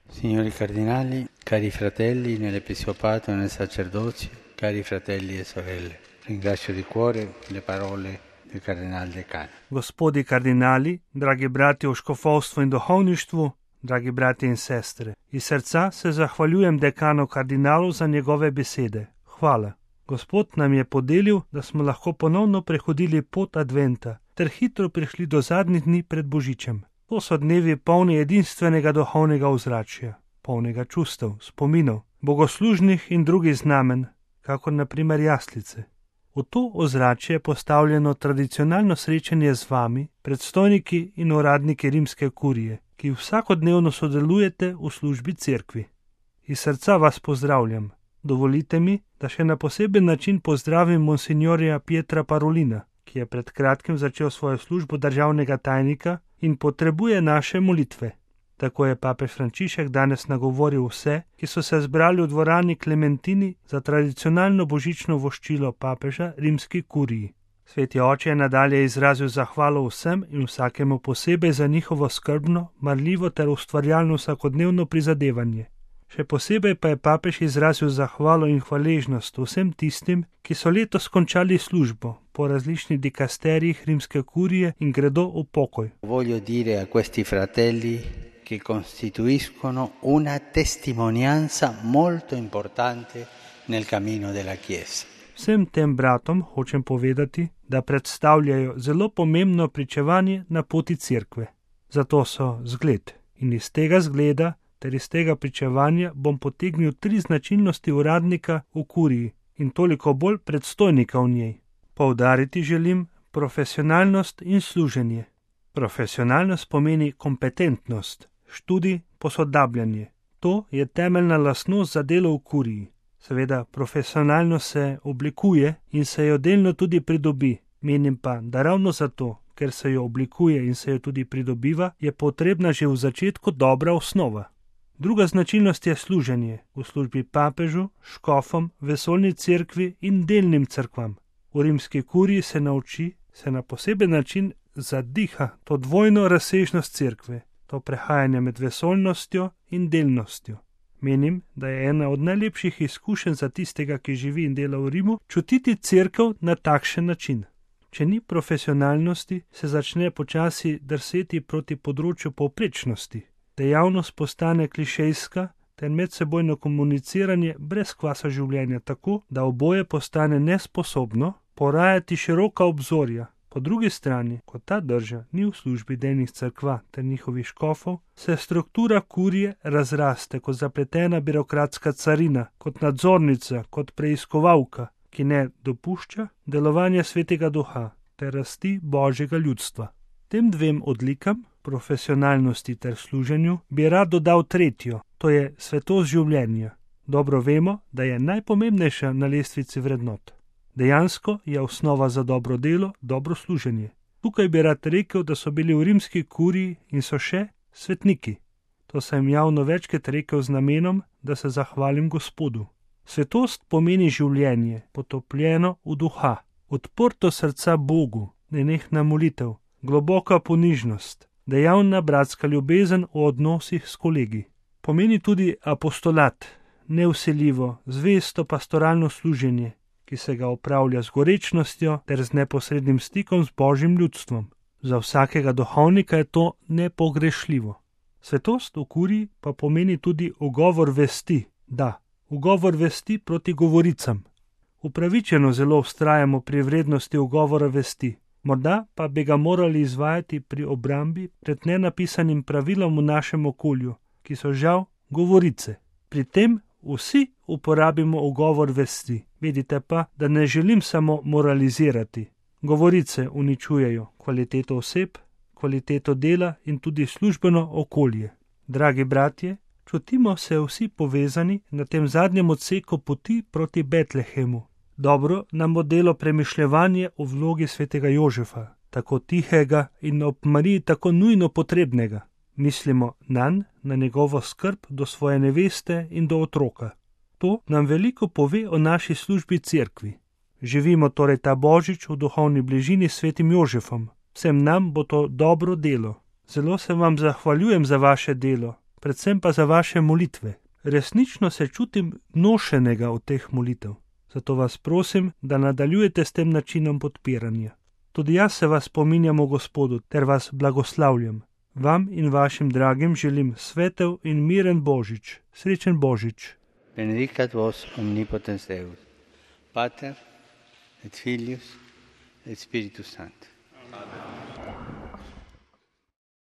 Signori cardinali, cari fratelli nell'episcopato e nel sacerdozio, cari fratelli e sorelle, ringrazio di cuore le parole del kardinal Dekan. Gospodi kardinali, dragi brati v škofovstvu in duhovništvu, dragi brati in sestre, iz srca se zahvaljujem dekanu kardinalu za njegove besede. Hvala. Gospod nam je podelil, da smo lahko ponovno prehodili pot adventa ter hitro prišli do zadnjih dni pred Božičem. To so dnevi polni edinstvenega duhovnega ozračja, polnega čustev, spominov, bogoslužnih in drugih znamen, kakor na primer jaslice. V to ozračje je postavljeno tradicionalno srečanje z vami, predstojniki in uradniki rimske kurije, ki vsakodnevno sodelujete v službi cerkvi. Iz srca vas pozdravljam. Dovolite mi, da še na poseben način pozdravim monsignorja Pietra Parolina, ki je pred kratkim začel svojo službo državnega tajnika in potrebuje naše molitve. Tako je papež Frančišek danes nagovoril vse, ki so se zbrali v dvorani Klementini za tradicionalno božično voščilo papeža rimski kuriji. Sveti oče je nadalje izrazil zahvalo vsem in vsakemu posebej za njihovo skrbno, marljivo ter ustvarjalno vsakodnevno prizadevanje. Še posebej pa je papež izrazil zahvalo in hvaležnost vsem tistim, ki so letos končali službo po različnih dikasterijih rimske kurije in gredo v pokoj. Voglio dire a questi fratelli che costituiscono una testimonianza molto importante nel cammino della Chiesa. Vsem tem bratom hočem povedati, da predstavljajo zelo pomembno pričevanje na poti cerkve. Zato so zgled in iz tega zgleda ter iz tega pričevanja bom potegnil 3 značilnosti uradnika v kuriji in toliko bolj predstojnika v njej. Poudariti želim profesionalnost in služenje. Profesionalnost pomeni kompetentnost, študij, posodabljanje. To je temeljna lastnost za delo v kuriji. Seveda, profesionalno se oblikuje in se jo delno tudi pridobi. Menim pa, da ravno zato, ker se jo oblikuje in se jo tudi pridobiva, je potrebna že v začetku dobra osnova. Druga značilnost je služenje v službi papežu, škofom, vesoljni cerkvi in delnim cerkvam. V rimski kuriji se nauči, se na poseben način zadiha to dvojno razsežnost cerkve, to prehajanje med vesoljnostjo in delnostjo. Menim, da je ena od najlepših izkušenj za tistega, ki živi in dela v Rimu, čutiti cerkev na takšen način. Če ni profesionalnosti, se začne počasi drseti proti področju povprečnosti. Dejavnost postane klišejska ter medsebojno komuniciranje brez kvasa življenja tako, da oboje postane nesposobno porajati široka obzorja. Po drugi strani, ko ta drža ni v službi delnih cerkva ter njihovih škofov, se struktura kurije razraste kot zapletena birokratska carina, kot nadzornica, kot preiskovalka, ki ne dopušča delovanja svetega duha ter rasti božjega ljudstva. Tem 2 odlikam, profesionalnosti ter služenju, bi rad dodal 3, to je svetost življenja. Dobro vemo, da je najpomembnejša na lestvici vrednot. Dejansko je osnova za dobro delo, dobro služenje. Tukaj bi rad rekel, da so bili v rimski kuriji in so še svetniki. To sem javno večkrat rekel z namenom, da se zahvalim Gospodu. Svetost pomeni življenje, potopljeno v duha, odprto srca Bogu, nenehna molitev, globoka ponižnost, dejavna bratska ljubezen v odnosih s kolegi. Pomeni tudi apostolat, nevsiljivo, zvesto pastoralno služenje, ki se ga opravlja z gorečnostjo ter z neposrednim stikom z božjim ljudstvom. Za vsakega duhovnika je to nepogrešljivo. Svetost v kuriji pa pomeni tudi ugovor vesti, ugovor vesti proti govoricam. Upravičeno zelo vztrajamo pri vrednosti ugovora vesti, morda pa bi ga morali izvajati pri obrambi pred nenapisanim pravilom v našem okolju, ki so žal govorice. Pri tem vsi uporabimo ugovor vesti. Vidite pa, da ne želim samo moralizirati. Govorice uničujejo kvaliteto oseb, kvaliteto dela in tudi službeno okolje. Dragi bratje, čutimo se vsi povezani na tem zadnjem odseku poti proti Betlehemu. Dobro nam bo delo premišljevanje o vlogi svetega Jožefa, tako tihega in ob Mariji tako nujno potrebnega. Mislimo nanj, na njegovo skrb do svoje neveste in do otroka. To nam veliko pove o naši službi cerkvi. Živimo torej ta božič v duhovni bližini s svetim Jožefom. Vsem nam bo to dobro delo. Zelo se vam zahvaljujem za vaše delo. predvsem pa za vaše molitve. Resnično se čutim nošenega od teh molitev. Zato vas prosim, da nadaljujete s tem načinom podpiranja. Tudi jaz se vas spominjam o Gospodu ter vas blagoslavljam. Vam in vašim dragim želim svetel in miren Božič. Srečen Božič. Benedicat vos omnipotens Deus, Pater et Filius et Spiritus Sanctus. Amen.